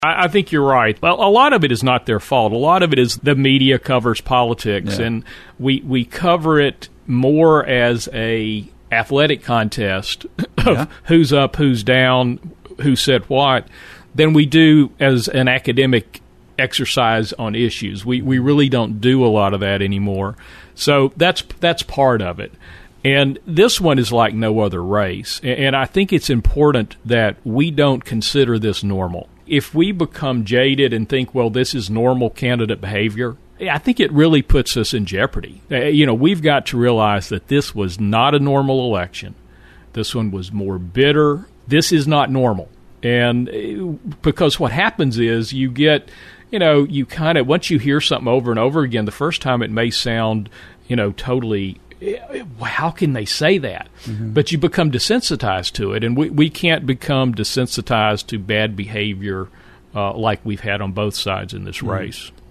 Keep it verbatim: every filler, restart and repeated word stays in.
I, I think you're right. Well, a lot of it is not their fault. A lot of it is the media covers politics, yeah. and we we cover it more as a athletic contest of Yeah. who's up, who's down, who said what, than we do as an academic exercise on issues. We we really don't do a lot of that anymore. So that's that's part of it. And this one is like no other race. And I think it's important that we don't consider this normal. If we become jaded and think, well, this is normal candidate behavior, I think it really puts us in jeopardy. Uh, You know, we've got to realize that this was not a normal election. This one was more bitter. This is not normal. And uh, because what happens is you get, you know, you kind of, once you hear something over and over again, the first time it may sound, you know, totally, how can they say that? Mm-hmm. But you become desensitized to it, and we, we can't become desensitized to bad behavior uh, like we've had on both sides in this mm-hmm. race.